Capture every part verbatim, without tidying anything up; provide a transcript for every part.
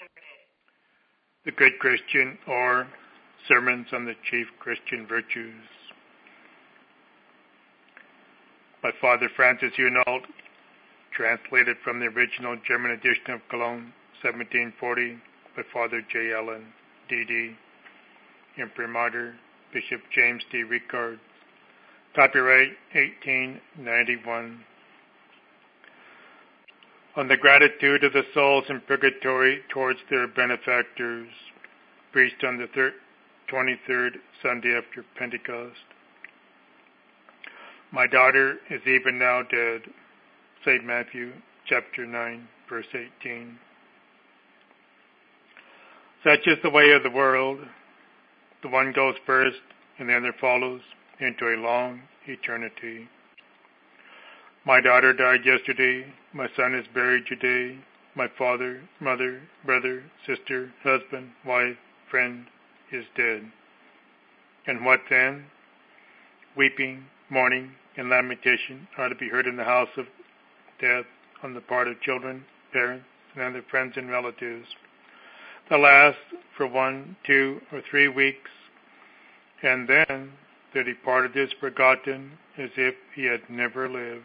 The Good Christian, or Sermons on the Chief Christian Virtues, by Father Francis Hunold, translated from the original German edition of Cologne, seventeen forty, by Father J. Allen, D D, Imprimatur, Bishop James D. Ricard, copyright eighteen ninety-one. On the gratitude of the souls in purgatory towards their benefactors, preached on the twenty-third Sunday after Pentecost. My daughter is even now dead. Saint Matthew, chapter nine, verse eighteen. Such is the way of the world. The one goes first, and the other follows into a long eternity. My daughter died yesterday. My son is buried today. My father, mother, brother, sister, husband, wife, friend is dead. And what then? Weeping, mourning, and lamentation are to be heard in the house of death on the part of children, parents, and other friends and relatives. The last for one, two, or three weeks, and then the departed is forgotten as if he had never lived.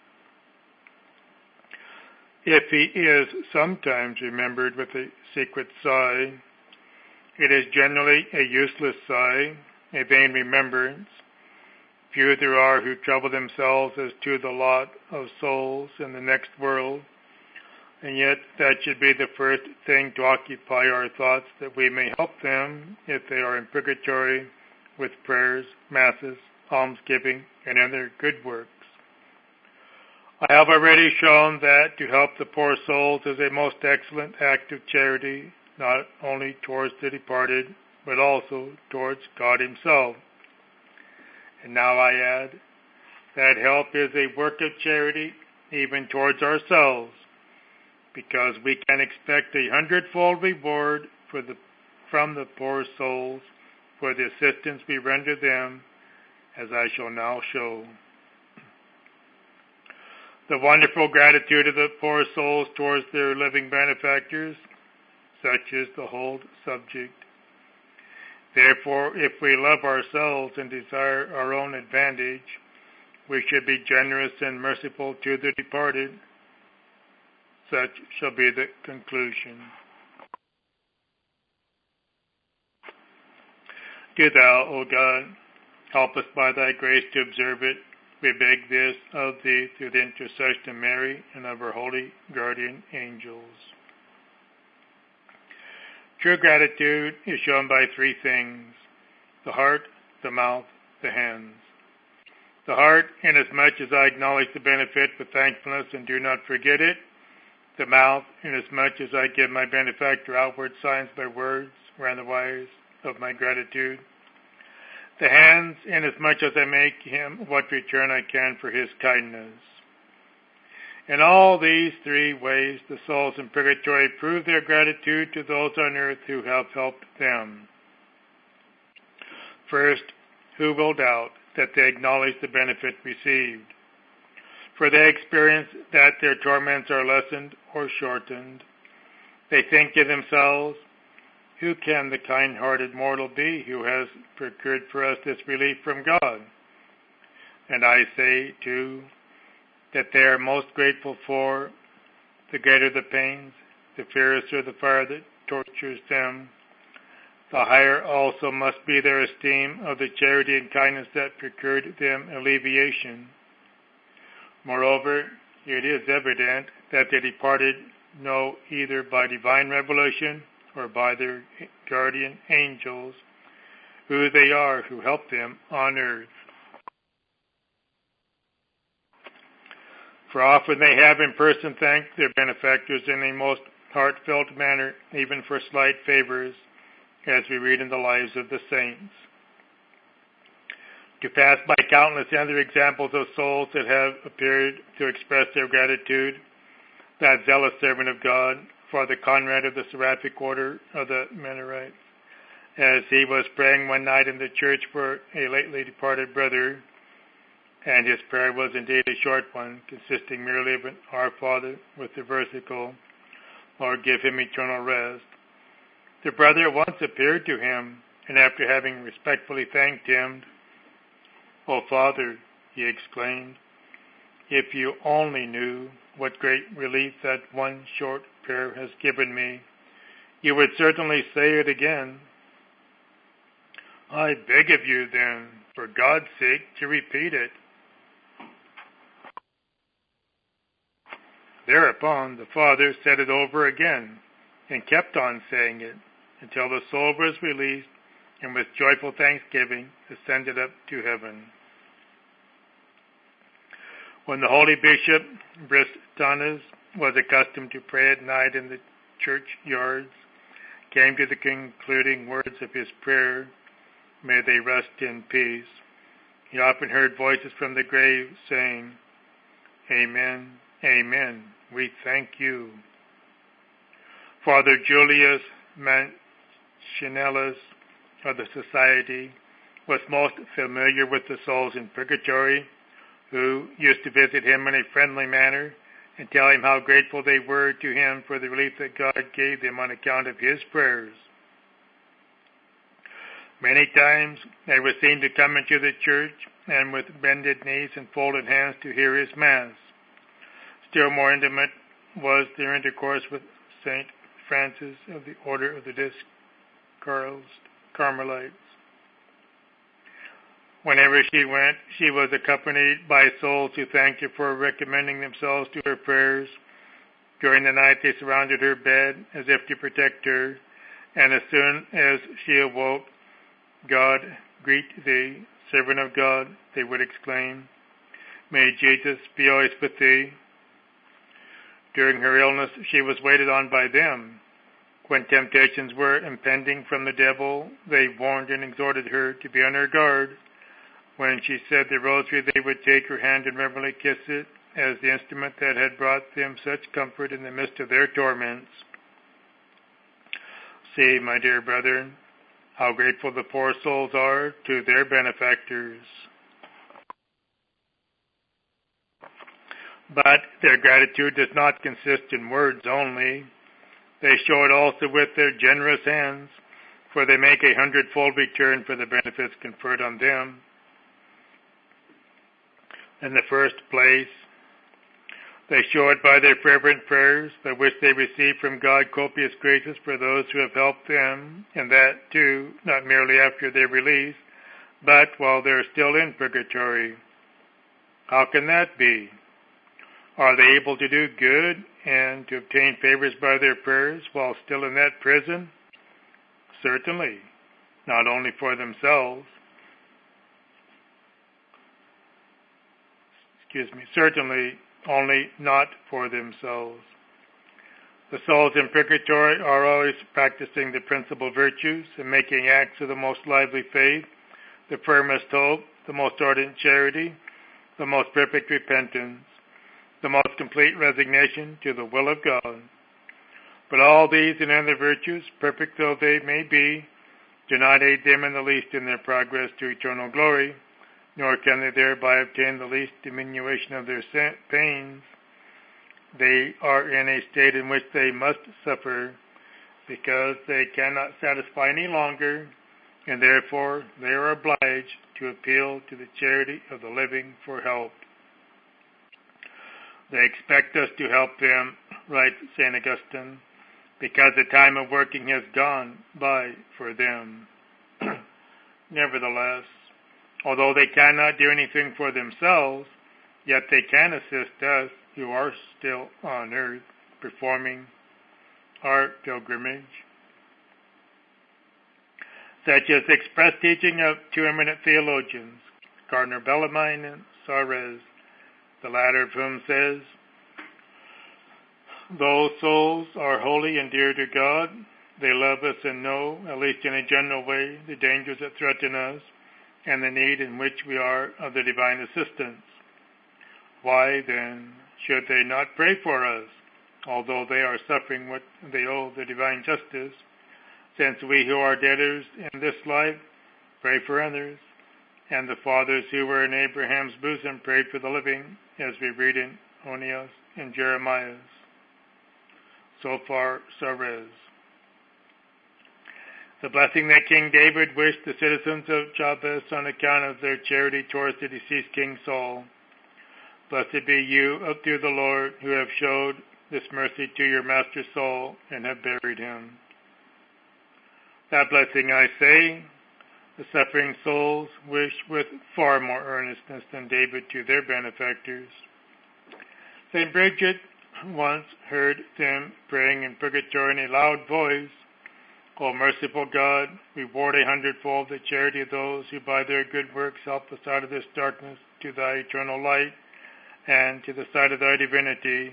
If he is sometimes remembered with a secret sigh, it is generally a useless sigh, a vain remembrance. Few there are who trouble themselves as to the lot of souls in the next world, and yet that should be the first thing to occupy our thoughts, that we may help them, if they are in purgatory, with prayers, masses, almsgiving, and other good works. I have already shown that to help the poor souls is a most excellent act of charity, not only towards the departed, but also towards God himself. And now I add that help is a work of charity even towards ourselves, because we can expect a hundredfold reward for the, from the poor souls for the assistance we render them, as I shall now show. The wonderful gratitude of the poor souls towards their living benefactors, such is the whole subject. Therefore, if we love ourselves and desire our own advantage, we should be generous and merciful to the departed. Such shall be the conclusion. Do thou, O God, help us by thy grace to observe it. We beg this of thee through the intercession of Mary and of her holy guardian angels. True gratitude is shown by three things: the heart, the mouth, the hands. The heart, inasmuch as I acknowledge the benefit with thankfulness and do not forget it. The mouth, inasmuch as I give my benefactor outward signs by words or otherwise of my gratitude. The hands, inasmuch as I make him what return I can for his kindness. In all these three ways, the souls in purgatory prove their gratitude to those on earth who have helped them. First, who will doubt that they acknowledge the benefit received? For they experience that their torments are lessened or shortened. They think to themselves, who can the kind-hearted mortal be who has procured for us this relief from God? And I say, too, that they are most grateful for, the greater the pains, the fiercer the fire that tortures them, the higher also must be their esteem of the charity and kindness that procured them alleviation. Moreover, it is evident that the departed know either by divine revelation or by their guardian angels who they are who help them on earth. For often they have in person thanked their benefactors in a most heartfelt manner, even for slight favors, as we read in the lives of the saints. To pass by countless other examples of souls that have appeared to express their gratitude, that zealous servant of God, Father Conrad of the Seraphic Order of the Mennonites, as he was praying one night in the church for a lately departed brother, and his prayer was indeed a short one, consisting merely of an Our Father with the versicle, Lord, give him eternal rest. The brother at once appeared to him, and after having respectfully thanked him, "O Father," he exclaimed, "if you only knew what great relief that one short prayer has given me, you would certainly say it again. I beg of you, then, for God's sake, to repeat it." Thereupon the father said it over again, and kept on saying it, until the soul was released, and with joyful thanksgiving ascended up to heaven. When the holy bishop Bristanus was accustomed to pray at night in the churchyards, came to the concluding words of his prayer, "May they rest in peace," he often heard voices from the grave saying, "Amen, amen, we thank you." Father Julius Mancinellus of the Society was most familiar with the souls in purgatory, who used to visit him in a friendly manner and tell him how grateful they were to him for the relief that God gave them on account of his prayers. Many times they were seen to come into the church and with bended knees and folded hands to hear his Mass. Still more intimate was their intercourse with Saint Francis of the Order of the Discalced Carmelites. Whenever she went, she was accompanied by souls who thanked her for recommending themselves to her prayers. During the night they surrounded her bed as if to protect her, and as soon as she awoke, "God greet thee, servant of God," they would exclaim. "May Jesus be always with thee." During her illness she was waited on by them. When temptations were impending from the devil, they warned and exhorted her to be on her guard. When she said the rosary, they would take her hand and reverently kiss it, as the instrument that had brought them such comfort in the midst of their torments. See, my dear brethren, how grateful the poor souls are to their benefactors. But their gratitude does not consist in words only. They show it also with their generous hands, for they make a hundredfold return for the benefits conferred on them. In the first place, they show it by their fervent prayers, by which they receive from God copious graces for those who have helped them, and that, too, not merely after their release, but while they are still in purgatory. How can that be? Are they able to do good and to obtain favors by their prayers while still in that prison? Certainly, not only for themselves, excuse me, certainly only not for themselves. The souls in purgatory are always practicing the principal virtues and making acts of the most lively faith, the firmest hope, the most ardent charity, the most perfect repentance, the most complete resignation to the will of God. But all these and other virtues, perfect though they may be, do not aid them in the least in their progress to eternal glory, nor can they thereby obtain the least diminution of their pains. They are in a state in which they must suffer, because they cannot satisfy any longer, and therefore they are obliged to appeal to the charity of the living for help. They expect us to help them, writes Saint Augustine, because the time of working has gone by for them. Nevertheless, although they cannot do anything for themselves, yet they can assist us who are still on earth performing our pilgrimage. Such is the express teaching of two eminent theologians, Cardinal Bellarmine and Sarez, the latter of whom says, "Those souls are holy and dear to God. They love us and know, at least in a general way, the dangers that threaten us and the need in which we are of the divine assistance. Why, then, should they not pray for us, although they are suffering what they owe the divine justice, since we who are debtors in this life pray for others, and the fathers who were in Abraham's bosom prayed for the living, as we read in Onias and Jeremiah." So far, Sarez. The blessing that King David wished the citizens of Jabez on account of their charity towards the deceased King Saul. Blessed be you up to the Lord, who have showed this mercy to your master Saul and have buried him. That blessing, I say, the suffering souls wish with far more earnestness than David to their benefactors. Saint Bridget once heard them praying in purgatory in a loud voice, O merciful God, reward a hundredfold the charity of those who by their good works help us out of this darkness to thy eternal light and to the sight of thy divinity.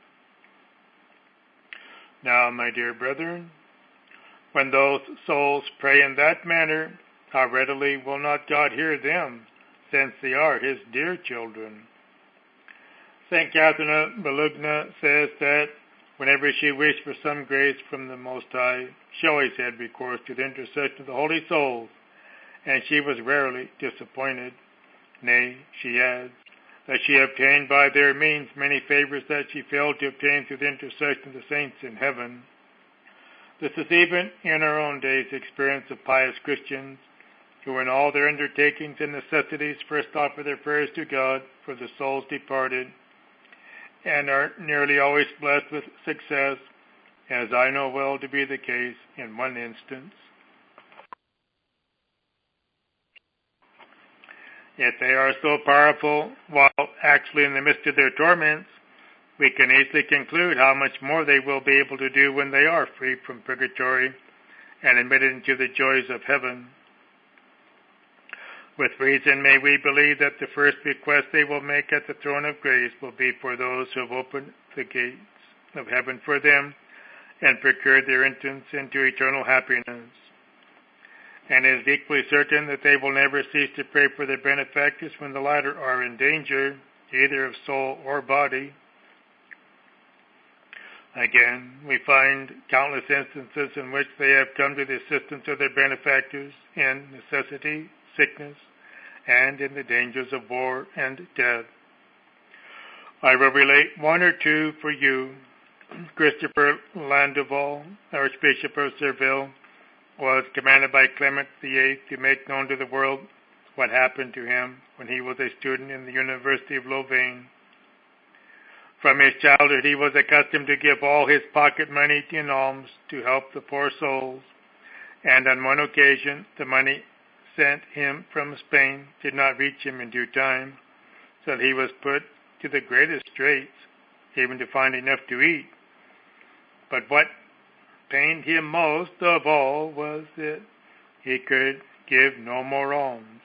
Now, my dear brethren, when those souls pray in that manner, how readily will not God hear them, since they are his dear children? Saint Catherine of Bologna says that whenever she wished for some grace from the Most High, she always had recourse to the intercession of the holy souls, and she was rarely disappointed. Nay, she adds, that she obtained by their means many favors that she failed to obtain through the intercession of the saints in heaven. This is even in our own days the experience of pious Christians, who in all their undertakings and necessities first offer their prayers to God for the souls departed, and are nearly always blessed with success, as I know well to be the case in one instance. Yet they are so powerful, while actually in the midst of their torments, we can easily conclude how much more they will be able to do when they are free from purgatory and admitted into the joys of heaven. With reason may we believe that the first request they will make at the throne of grace will be for those who have opened the gates of heaven for them and procured their entrance into eternal happiness. And it is equally certain that they will never cease to pray for their benefactors when the latter are in danger, either of soul or body. Again, we find countless instances in which they have come to the assistance of their benefactors in necessity, sickness, and in the dangers of war and death. I will relate one or two for you. Christopher Landoval, Archbishop of Seville, was commanded by Clement the Eighth to make known to the world what happened to him when he was a student in the University of Louvain. From his childhood he was accustomed to give all his pocket money in alms to help the poor souls, and on one occasion the money sent him from Spain did not reach him in due time, so that he was put to the greatest straits, even to find enough to eat. But what pained him most of all was that he could give no more alms.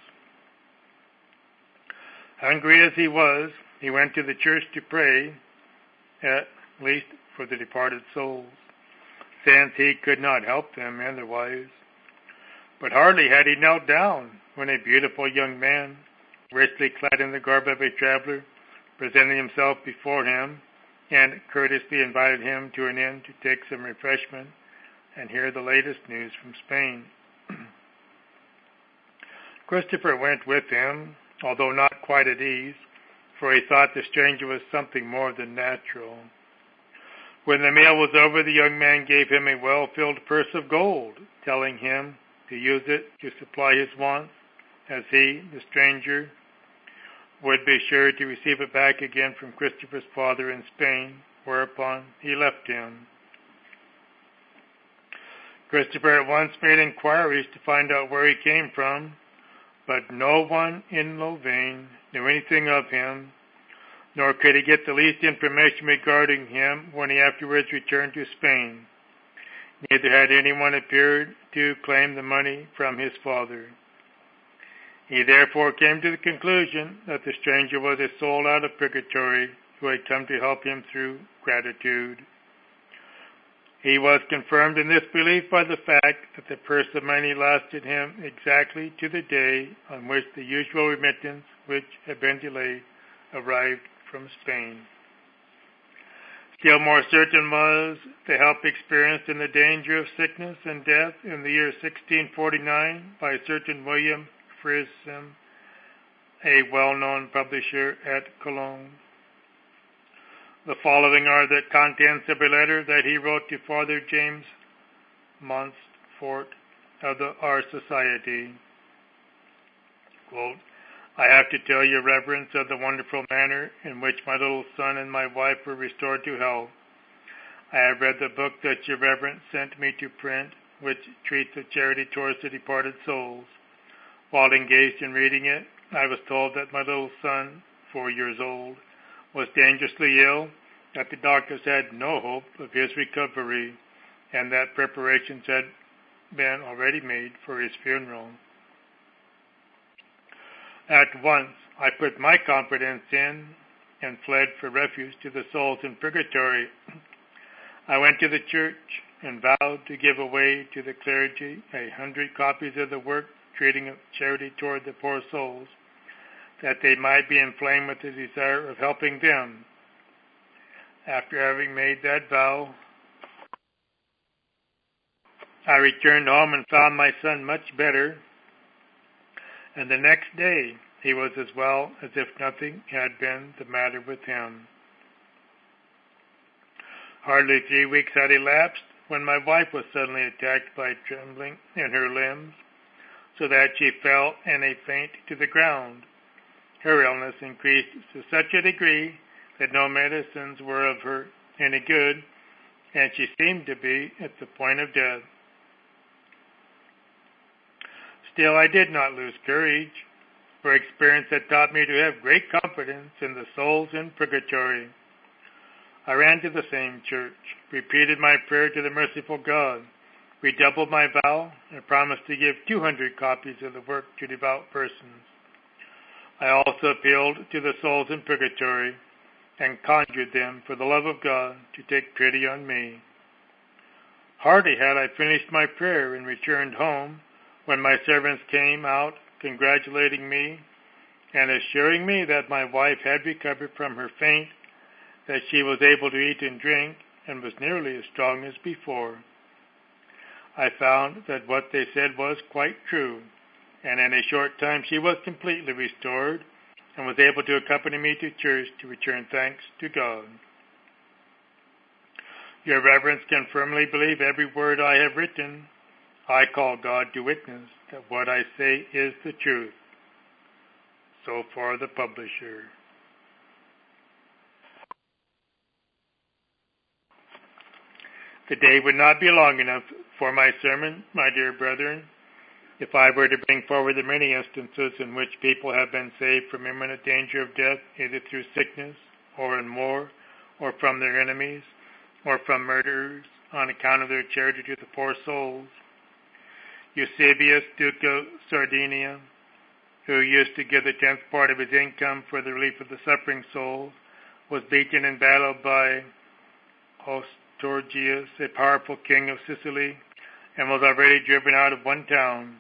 Hungry as he was, he went to the church to pray, at least for the departed souls, since he could not help them otherwise. But hardly had he knelt down when a beautiful young man, richly clad in the garb of a traveler, presented himself before him and courteously invited him to an inn to take some refreshment and hear the latest news from Spain. Christopher went with him, although not quite at ease, for he thought the stranger was something more than natural. When the meal was over, the young man gave him a well-filled purse of gold, telling him to use it to supply his wants, as he, the stranger, would be sure to receive it back again from Christopher's father in Spain, whereupon he left him. Christopher at once made inquiries to find out where he came from, but no one in Louvain knew anything of him, nor could he get the least information regarding him when he afterwards returned to Spain. Neither had anyone appeared to claim the money from his father. He therefore came to the conclusion that the stranger was a soul out of purgatory who had come to help him through gratitude. He was confirmed in this belief by the fact that the purse of money lasted him exactly to the day on which the usual remittance, which had been delayed, arrived from Spain. Still more certain was the help experienced in the danger of sickness and death in the year sixteen forty-nine by a certain William Frisson, a well-known publisher at Cologne. The following are the contents of a letter that he wrote to Father James Montfort, of the, our society. Quote, I have to tell your reverence of the wonderful manner in which my little son and my wife were restored to health. I have read the book that your reverence sent me to print, which treats of charity towards the departed souls. While engaged in reading it, I was told that my little son, four years old, was dangerously ill, that the doctors had no hope of his recovery, and that preparations had been already made for his funeral. At once I put my confidence in and fled for refuge to the souls in purgatory. I went to the church and vowed to give away to the clergy a hundred copies of the work treating of charity toward the poor souls, that they might be inflamed with the desire of helping them. After having made that vow, I returned home and found my son much better, and the next day he was as well as if nothing had been the matter with him. Hardly three weeks had elapsed when my wife was suddenly attacked by trembling in her limbs, so that she fell in a faint to the ground. Her illness increased to such a degree that no medicines were of her any good, and she seemed to be at the point of death. Still, I did not lose courage, for experience had taught me to have great confidence in the souls in purgatory. I ran to the same church, repeated my prayer to the merciful God, redoubled my vow, and promised to give two hundred copies of the work to devout persons. I also appealed to the souls in purgatory and conjured them, for the love of God, to take pity on me. Hardly had I finished my prayer and returned home when my servants came out congratulating me and assuring me that my wife had recovered from her faint, that she was able to eat and drink, and was nearly as strong as before. I found that what they said was quite true, and in a short time she was completely restored and was able to accompany me to church to return thanks to God. Your reverence can firmly believe every word I have written. I call God to witness that what I say is the truth. So far, the publisher. The day would not be long enough for my sermon, my dear brethren, if I were to bring forward the many instances in which people have been saved from imminent danger of death, either through sickness, or in war, or from their enemies, or from murderers, on account of their charity to the poor souls. Eusebius, Duke of Sardinia, who used to give the tenth part of his income for the relief of the suffering souls, was beaten in battle by Ostorgius, a powerful king of Sicily, and was already driven out of one town.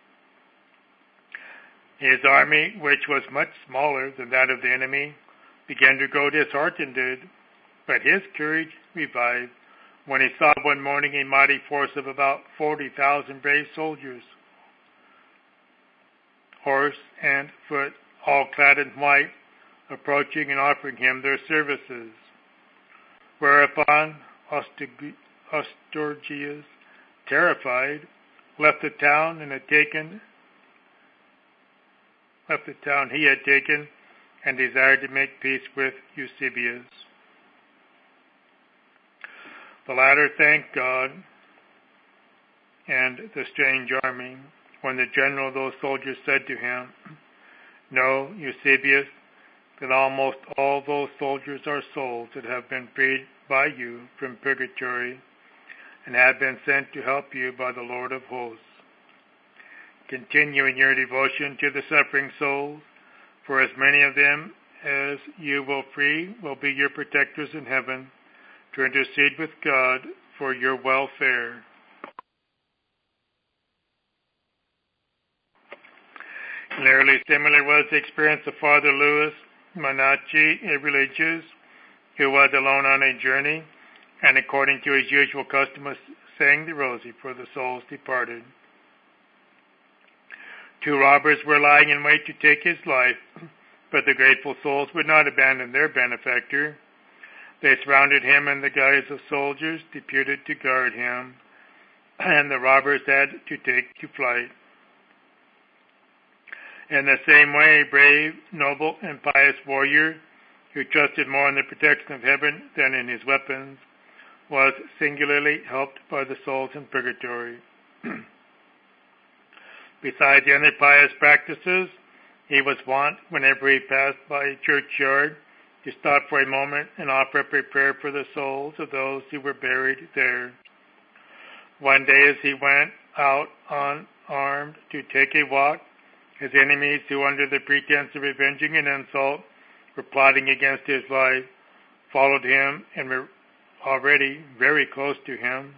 His army, which was much smaller than that of the enemy, began to grow disheartened, but his courage revived when he saw one morning a mighty force of about forty thousand brave soldiers, horse and foot, all clad in white, approaching and offering him their services. Whereupon Ostorgius, terrified, left the town and had taken left the town he had taken and desired to make peace with Eusebius. The latter thanked God and the strange army when the general of those soldiers said to him, "Know, Eusebius, that almost all those soldiers are souls that have been freed by you from purgatory and have been sent to help you by the Lord of hosts. Continue in your devotion to the suffering souls, for as many of them as you will free will be your protectors in heaven, to intercede with God for your welfare." Nearly similar was the experience of Father Louis Manacci, a religious, who was alone on a journey, and according to his usual custom was saying the rosary for the souls departed. Two robbers were lying in wait to take his life, but the grateful souls would not abandon their benefactor. They surrounded him in the guise of soldiers deputed to guard him, and the robbers had to take to flight. In the same way, a brave, noble, and pious warrior who trusted more in the protection of heaven than in his weapons was singularly helped by the souls in purgatory. Besides the other pious practices, he was wont, whenever he passed by a churchyard, to stop for a moment and offer up a prayer for the souls of those who were buried there. One day as he went out unarmed to take a walk, his enemies, who under the pretense of avenging an insult were plotting against his life, followed him and were already very close to him.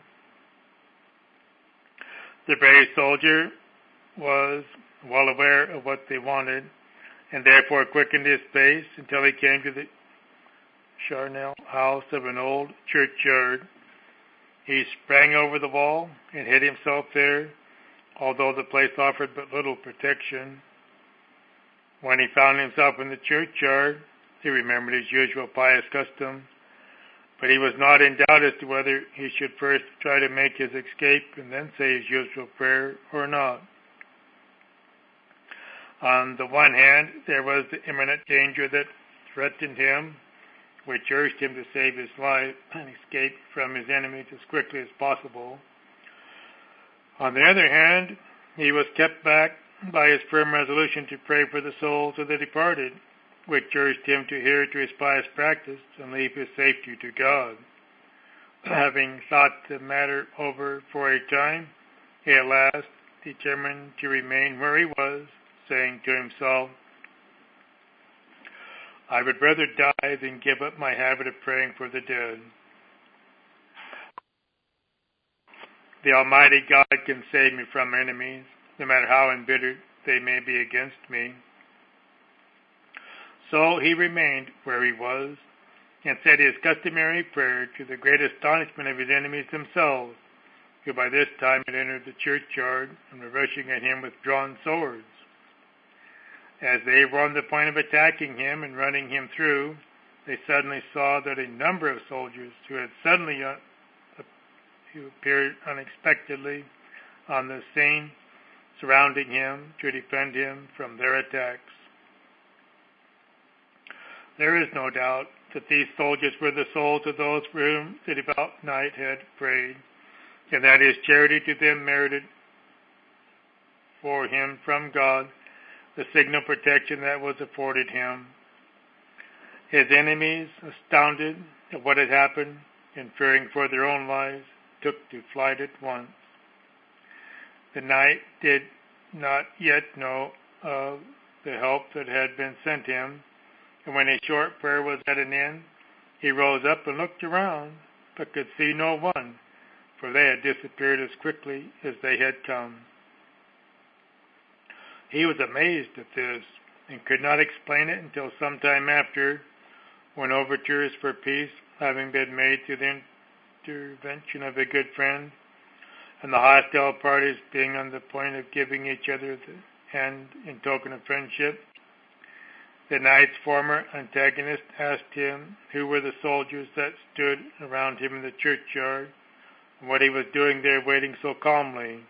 The brave soldier was well aware of what they wanted, and therefore quickened his pace until he came to the charnel house of an old churchyard. He sprang over the wall and hid himself there, although the place offered but little protection. When he found himself in the churchyard, he remembered his usual pious custom, but he was not in doubt as to whether he should first try to make his escape and then say his usual prayer or not. On the one hand, there was the imminent danger that threatened him, which urged him to save his life and escape from his enemies as quickly as possible. On the other hand, he was kept back by his firm resolution to pray for the souls of the departed, which urged him to adhere to his pious practice and leave his safety to God. Having thought the matter over for a time, he at last determined to remain where he was, saying to himself, "I would rather die than give up my habit of praying for the dead. The Almighty God can save me from enemies, no matter how embittered they may be against me." So he remained where he was, and said his customary prayer, to the great astonishment of his enemies themselves, who by this time had entered the churchyard and were rushing at him with drawn swords. As they were on the point of attacking him and running him through, they suddenly saw that a number of soldiers who had suddenly uh, who appeared unexpectedly on the scene, surrounding him to defend him from their attacks. There is no doubt that these soldiers were the souls of those for whom the devout knight had prayed, and that his charity to them merited for him from God the signal protection that was afforded him. His enemies, astounded at what had happened and fearing for their own lives, took to flight at once. The knight did not yet know of the help that had been sent him, and when his short prayer was at an end, he rose up and looked around, but could see no one, for they had disappeared as quickly as they had come. He was amazed at this, and could not explain it until some time after, when overtures for peace having been made through the intervention of a good friend, and the hostile parties being on the point of giving each other the hand in token of friendship, the knight's former antagonist asked him who were the soldiers that stood around him in the churchyard, and what he was doing there waiting so calmly.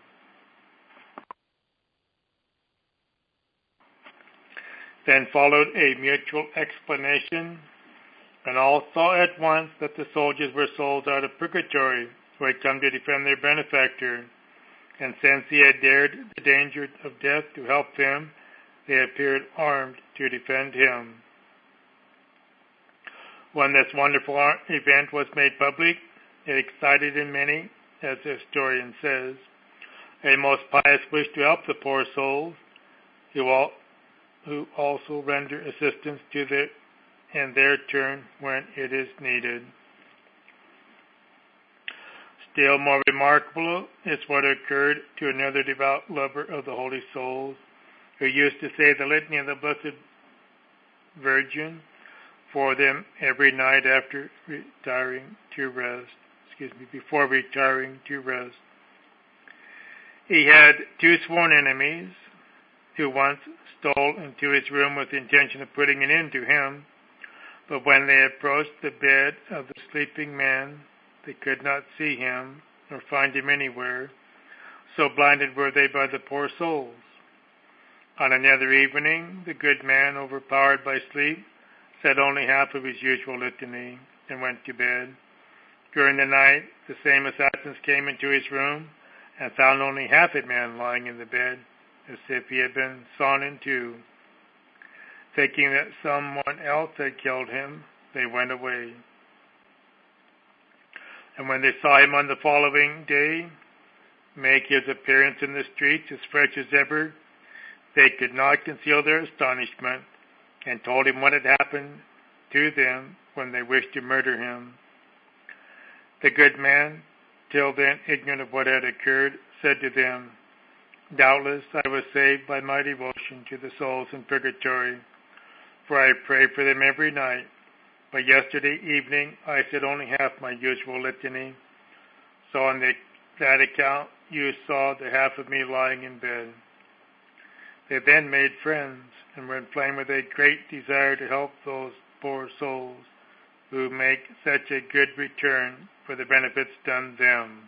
Then followed a mutual explanation, and all saw at once that the soldiers were souls out of purgatory, who had come to defend their benefactor, and since he had dared the danger of death to help them, they appeared armed to defend him. When this wonderful event was made public, it excited in many, as the historian says, a most pious wish to help the poor souls, who all who also render assistance to the, in their turn when it is needed. Still more remarkable is what occurred to another devout lover of the holy souls, who used to say the litany of the Blessed Virgin for them every night after retiring to rest. Excuse me, before retiring to rest. He had two sworn enemies, who once stole into his room with the intention of putting an end to him, but when they approached the bed of the sleeping man, they could not see him, nor find him anywhere, so blinded were they by the poor souls. On another evening, the good man, overpowered by sleep, said only half of his usual litany and went to bed. During the night, the same assassins came into his room and found only half a man lying in the bed, as if he had been sawn in two. Thinking that someone else had killed him, they went away. And when they saw him on the following day make his appearance in the streets as fresh as ever, they could not conceal their astonishment, and told him what had happened to them when they wished to murder him. The good man, till then ignorant of what had occurred, said to them, "Doubtless I was saved by my devotion to the souls in purgatory, for I pray for them every night. But yesterday evening I said only half my usual litany, so on the, that account you saw the half of me lying in bed." They then made friends and were inflamed with a great desire to help those poor souls who make such a good return for the benefits done them.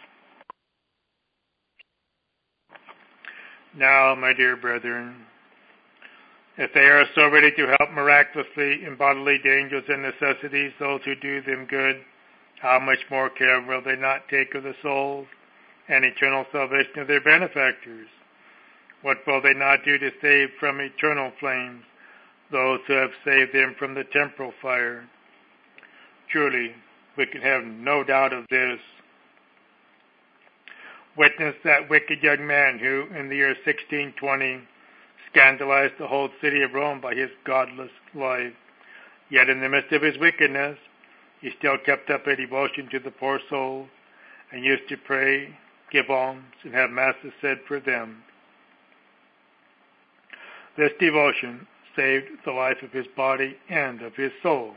Now, my dear brethren, if they are so ready to help miraculously in bodily dangers and necessities those who do them good, how much more care will they not take of the souls and eternal salvation of their benefactors? What will they not do to save from eternal flames those who have saved them from the temporal fire? Truly, we can have no doubt of this. Witness that wicked young man who, in the year sixteen twenty, scandalized the whole city of Rome by his godless life. Yet in the midst of his wickedness, he still kept up a devotion to the poor souls, and used to pray, give alms, and have masses said for them. This devotion saved the life of his body and of his soul.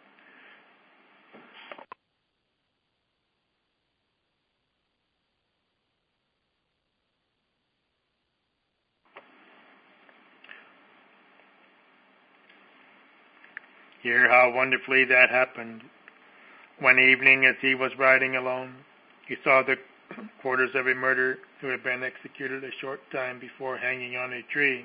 Hear how wonderfully that happened. One evening, as he was riding alone, he saw the quarters of a murderer who had been executed a short time before hanging on a tree.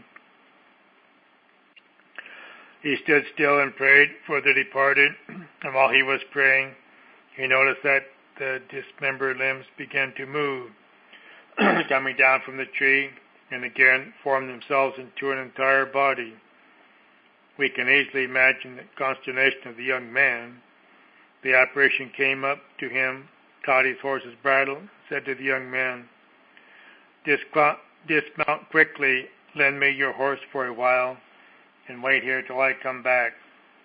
He stood still and prayed for the departed, and while he was praying, he noticed that the dismembered limbs began to move, coming down from the tree, and again formed themselves into an entire body. We can easily imagine the consternation of the young man. The apparition came up to him, caught his horse's bridle, and said to the young man, "Dismount quickly, lend me your horse for a while, and wait here till I come back."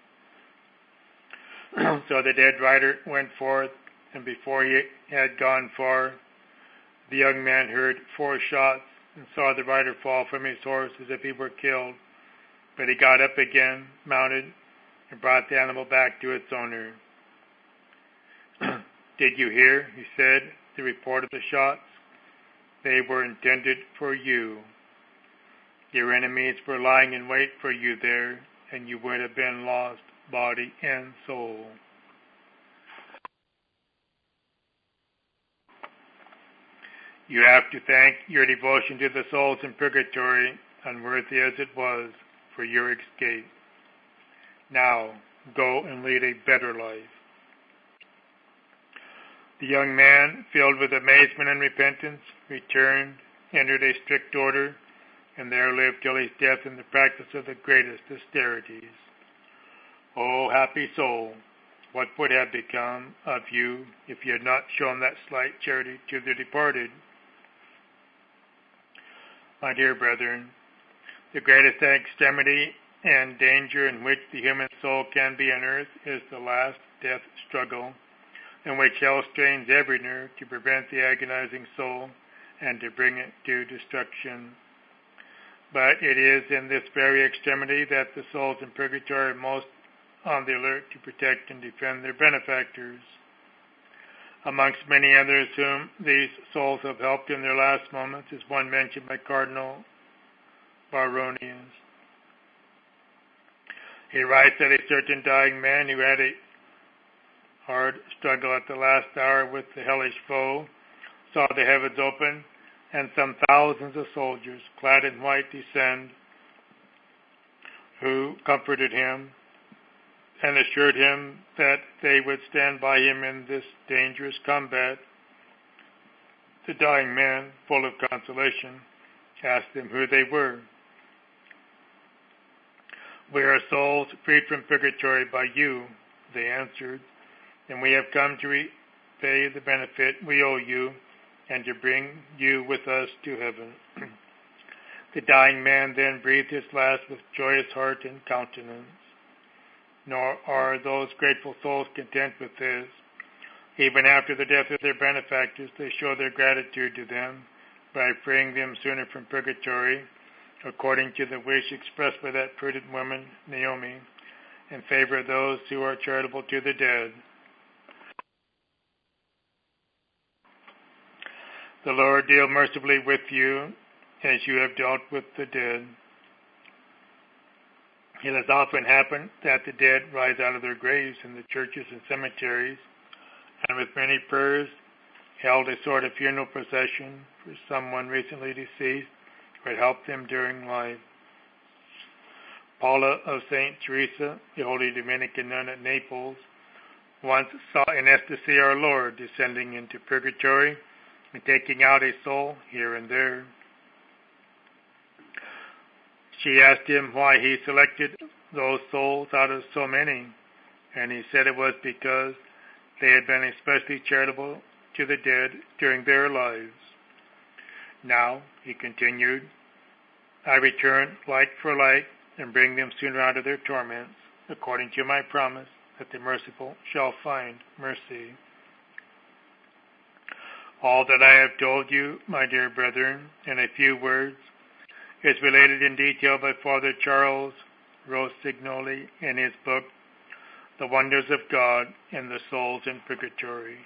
So the dead rider went forth, and before he had gone far, the young man heard four shots and saw the rider fall from his horse as if he were killed. But he got up again, mounted, and brought the animal back to its owner. "Did you hear," he said, "the report of the shots? They were intended for you. Your enemies were lying in wait for you there, and you would have been lost, body and soul." You have to thank your devotion to the souls in purgatory, unworthy as it was, for your escape. Now, go and lead a better life. The young man, filled with amazement and repentance, returned, entered a strict order, and there lived till his death in the practice of the greatest austerities. O happy soul, what would have become of you if you had not shown that slight charity to the departed? My dear brethren, the greatest extremity and danger in which the human soul can be on earth is the last death struggle, in which hell strains every nerve to prevent the agonizing soul and to bring it to destruction. But it is in this very extremity that the souls in purgatory are most on the alert to protect and defend their benefactors. Amongst many others whom these souls have helped in their last moments is one mentioned by Cardinal Baronius. He writes that a certain dying man who had a hard struggle at the last hour with the hellish foe saw the heavens open and some thousands of soldiers clad in white descend, who comforted him and assured him that they would stand by him in this dangerous combat. The dying man, full of consolation, asked them who they were. "We are souls freed from purgatory by you," they answered, "and we have come to repay the benefit we owe you and to bring you with us to heaven." The dying man then breathed his last with joyous heart and countenance. Nor are those grateful souls content with this. Even after the death of their benefactors, they show their gratitude to them by freeing them sooner from purgatory, according to the wish expressed by that prudent woman, Naomi, in favor of those who are charitable to the dead. The Lord deal mercifully with you as you have dealt with the dead. It has often happened that the dead rise out of their graves in the churches and cemeteries, and with many prayers held a sort of funeral procession for someone recently deceased who had helped them during life. Paula of Saint Teresa, the holy Dominican nun at Naples, once saw in ecstasy our Lord descending into purgatory and taking out a soul here and there. She asked him why he selected those souls out of so many, and he said it was because they had been especially charitable to the dead during their lives. "Now," he continued, "I return like for like and bring them sooner out of their torments, according to my promise that the merciful shall find mercy." All that I have told you, my dear brethren, in a few words, is related in detail by Father Charles Rossignoli in his book, The Wonders of God and the Souls in Purgatory.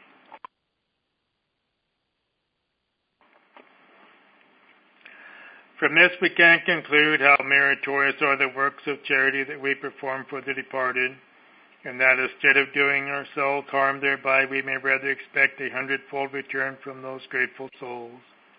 From this we can conclude how meritorious are the works of charity that we perform for the departed, and that instead of doing ourselves harm thereby, we may rather expect a hundredfold return from those grateful souls.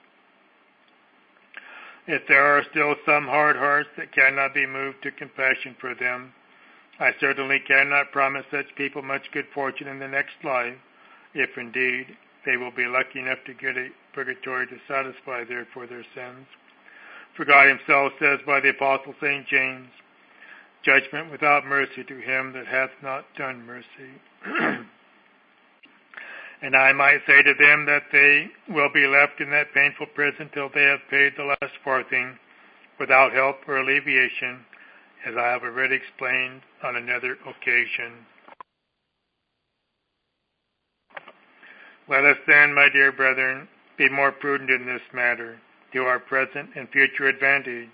If there are still some hard hearts that cannot be moved to compassion for them, I certainly cannot promise such people much good fortune in the next life, if indeed they will be lucky enough to get a purgatory to satisfy their for their sins. For God himself says by the Apostle Saint James, "Judgment without mercy to him that hath not done mercy." And I might say to them that they will be left in that painful prison till they have paid the last farthing, without help or alleviation, as I have already explained on another occasion. Let us then, my dear brethren, be more prudent in this matter, to our present and future advantage.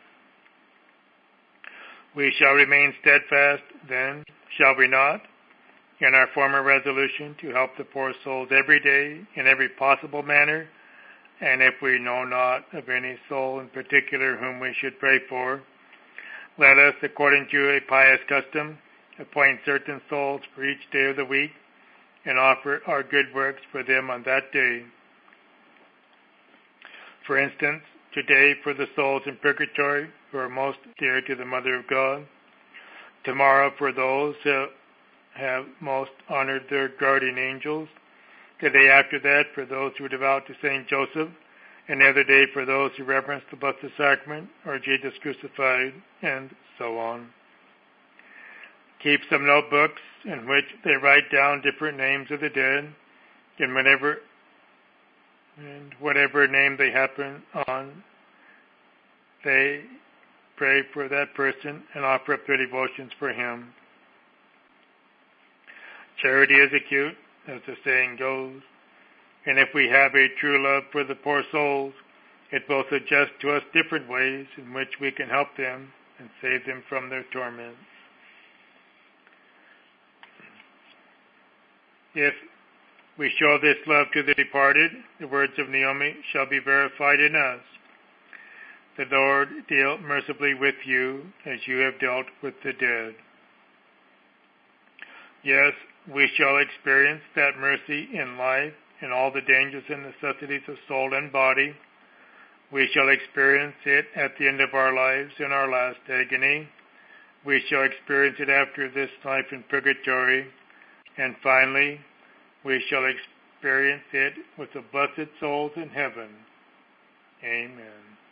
We shall remain steadfast, then, shall we not, in our former resolution to help the poor souls every day in every possible manner, and if we know not of any soul in particular whom we should pray for, let us, according to a pious custom, appoint certain souls for each day of the week, and offer our good works for them on that day. For instance, today for the souls in purgatory who are most dear to the Mother of God, tomorrow for those who have most honored their guardian angels, the day after that for those who are devout to Saint Joseph, and the other day for those who reverence the Blessed Sacrament or Jesus crucified, and so on. Keep some notebooks in which they write down different names of the dead, and whenever and whatever name they happen on, they pray for that person and offer up their devotions for him. Charity is acute, as the saying goes, and if we have a true love for the poor souls, it will suggest to us different ways in which we can help them and save them from their torments. If we show this love to the departed, the words of Naomi shall be verified in us. The Lord deal mercifully with you as you have dealt with the dead. Yes, we shall experience that mercy in life, in all the dangers and necessities of soul and body, We shall experience it at the end of our lives in our last agony. We shall experience it after this life in purgatory. And finally, we shall experience it with the blessed souls in heaven. Amen.